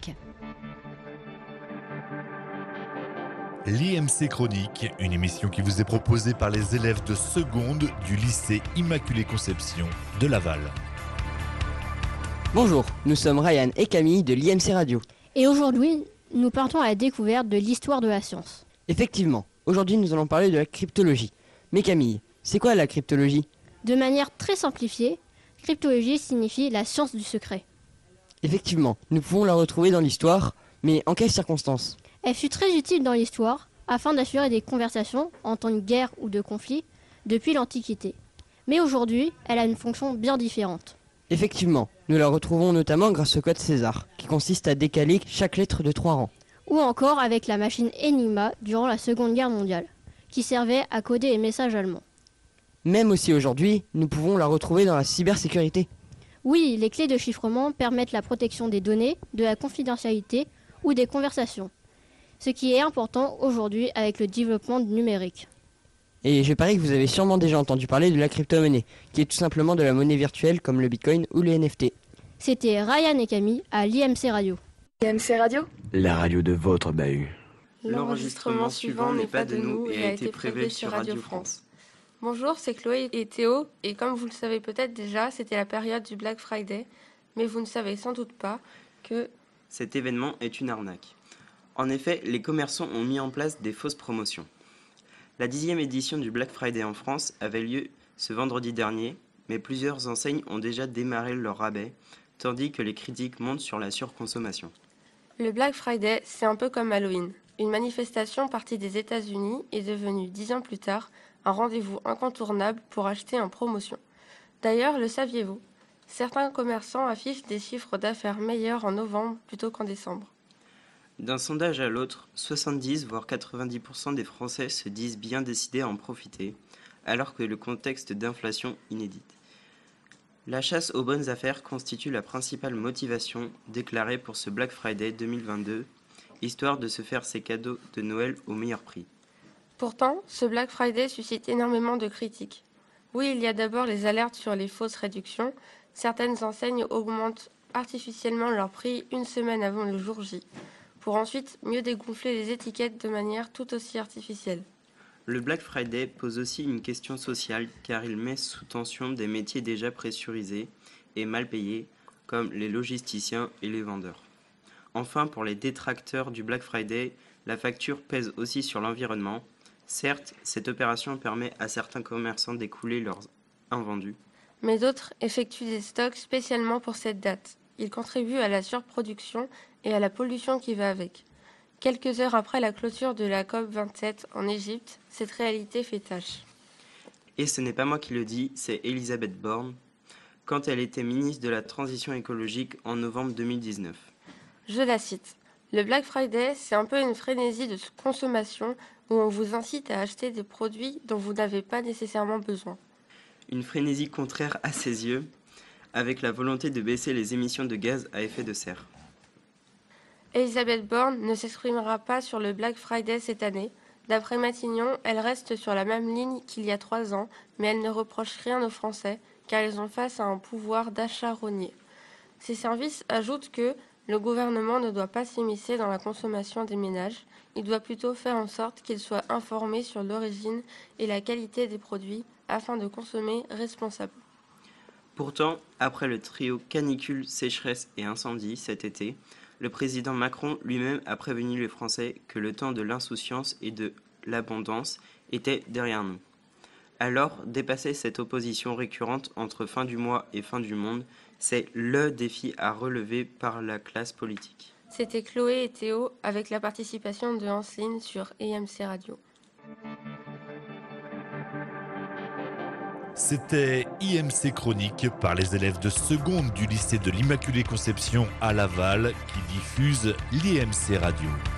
Chronique. L'IMC Chronique, une émission qui vous est proposée par les élèves de seconde du lycée Immaculée Conception de Laval. Bonjour, nous sommes Ryan et Camille de l'IMC Radio. Et aujourd'hui, nous partons à la découverte de l'histoire de la science. Effectivement, aujourd'hui nous allons parler de la cryptologie. Mais Camille, c'est quoi la cryptologie ? De manière très simplifiée, cryptologie signifie la science du secret. Effectivement, nous pouvons la retrouver dans l'histoire, mais en quelles circonstances ? Elle fut très utile dans l'histoire afin d'assurer des conversations en temps de guerre ou de conflit depuis l'Antiquité. Mais aujourd'hui, elle a une fonction bien différente. Effectivement, nous la retrouvons notamment grâce au code César, qui consiste à décaler chaque lettre de 3 rangs. Ou encore avec la machine Enigma durant la Seconde Guerre mondiale, qui servait à coder les messages allemands. Même aussi aujourd'hui, nous pouvons la retrouver dans la cybersécurité. Oui, les clés de chiffrement permettent la protection des données, de la confidentialité ou des conversations. Ce qui est important aujourd'hui avec le développement numérique. Et je parie que vous avez sûrement déjà entendu parler de la crypto-monnaie, qui est tout simplement de la monnaie virtuelle comme le Bitcoin ou le NFT. C'était Ryan et Camille à l'IMC Radio. IMC Radio ? La radio de votre bahut. L'enregistrement suivant n'est pas de nous et a été prélevé sur Radio France. Bonjour, c'est Chloé et Théo, et comme vous le savez peut-être déjà, c'était la période du Black Friday, mais vous ne savez sans doute pas que cet événement est une arnaque. En effet, les commerçants ont mis en place des fausses promotions. La 10e édition du Black Friday en France avait lieu ce vendredi dernier, mais plusieurs enseignes ont déjà démarré leur rabais, tandis que les critiques montent sur la surconsommation. Le Black Friday, c'est un peu comme Halloween. Une manifestation partie des États-Unis est devenue 10 ans plus tard un rendez-vous incontournable pour acheter en promotion. D'ailleurs, le saviez-vous ? Certains commerçants affichent des chiffres d'affaires meilleurs en novembre plutôt qu'en décembre. D'un sondage à l'autre, 70 voire 90% des Français se disent bien décidés à en profiter, alors que le contexte d'inflation inédite. La chasse aux bonnes affaires constitue la principale motivation déclarée pour ce Black Friday 2022, histoire de se faire ses cadeaux de Noël au meilleur prix. Pourtant, ce Black Friday suscite énormément de critiques. Oui, il y a d'abord les alertes sur les fausses réductions. Certaines enseignes augmentent artificiellement leur prix une semaine avant le jour J, pour ensuite mieux dégonfler les étiquettes de manière tout aussi artificielle. Le Black Friday pose aussi une question sociale car il met sous tension des métiers déjà pressurisés et mal payés comme les logisticiens et les vendeurs. Enfin, pour les détracteurs du Black Friday, la facture pèse aussi sur l'environnement. Certes, cette opération permet à certains commerçants d'écouler leurs invendus. Mais d'autres effectuent des stocks spécialement pour cette date. Ils contribuent à la surproduction et à la pollution qui va avec. Quelques heures après la clôture de la COP27 en Égypte, cette réalité fait tache. Et ce n'est pas moi qui le dis, c'est Elisabeth Borne, quand elle était ministre de la Transition écologique en novembre 2019. Je la cite. « Le Black Friday, c'est un peu une frénésie de consommation où on vous incite à acheter des produits dont vous n'avez pas nécessairement besoin. » Une frénésie contraire à ses yeux, avec la volonté de baisser les émissions de gaz à effet de serre. Elisabeth Borne ne s'exprimera pas sur le Black Friday cette année. D'après Matignon, elle reste sur la même ligne qu'il y a 3 ans, mais elle ne reproche rien aux Français, car ils ont face à un pouvoir d'achat rogné. Ses services ajoutent que le gouvernement ne doit pas s'immiscer dans la consommation des ménages, il doit plutôt faire en sorte qu'ils soient informés sur l'origine et la qualité des produits afin de consommer responsable. Pourtant, après le trio canicule, sécheresse et incendie cet été, le président Macron lui-même a prévenu les Français que le temps de l'insouciance et de l'abondance était derrière nous. Alors, dépasser cette opposition récurrente entre fin du mois et fin du monde, c'est le défi à relever par la classe politique. C'était Chloé et Théo avec la participation de Anceline sur IMC Radio. C'était IMC Chronique par les élèves de seconde du lycée de l'Immaculée Conception à Laval qui diffuse l'IMC Radio.